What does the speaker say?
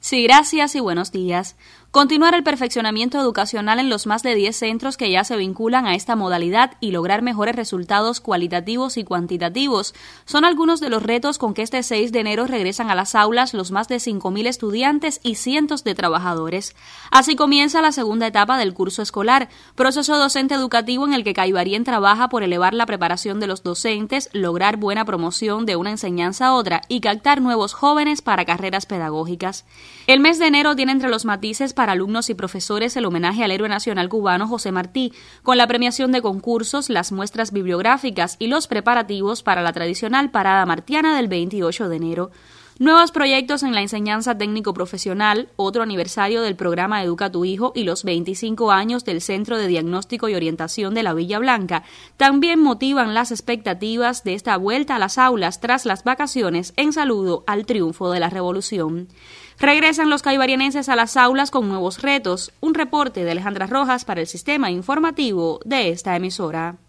Sí, gracias y buenos días. Continuar el perfeccionamiento educacional en los más de 10 centros que ya se vinculan a esta modalidad y lograr mejores resultados cualitativos y cuantitativos son algunos de los retos con que este 6 de enero regresan a las aulas los más de 5.000 estudiantes y cientos de trabajadores. Así comienza la segunda etapa del curso escolar, proceso docente educativo en el que Caibarien trabaja por elevar la preparación de los docentes, lograr buena promoción de una enseñanza a otra y captar nuevos jóvenes para carreras pedagógicas. El mes de enero tiene entre los matices para alumnos y profesores el homenaje al héroe nacional cubano José Martí, con la premiación de concursos, las muestras bibliográficas y los preparativos para la tradicional parada martiana del 28 de enero. Nuevos proyectos en la enseñanza técnico-profesional, otro aniversario del programa Educa tu Hijo y los 25 años del Centro de Diagnóstico y Orientación de la Villa Blanca también motivan las expectativas de esta vuelta a las aulas tras las vacaciones en saludo al triunfo de la revolución. Regresan los caibarienenses a las aulas con nuevos retos. Un reporte de Alejandra Rojas para el Sistema Informativo de esta emisora.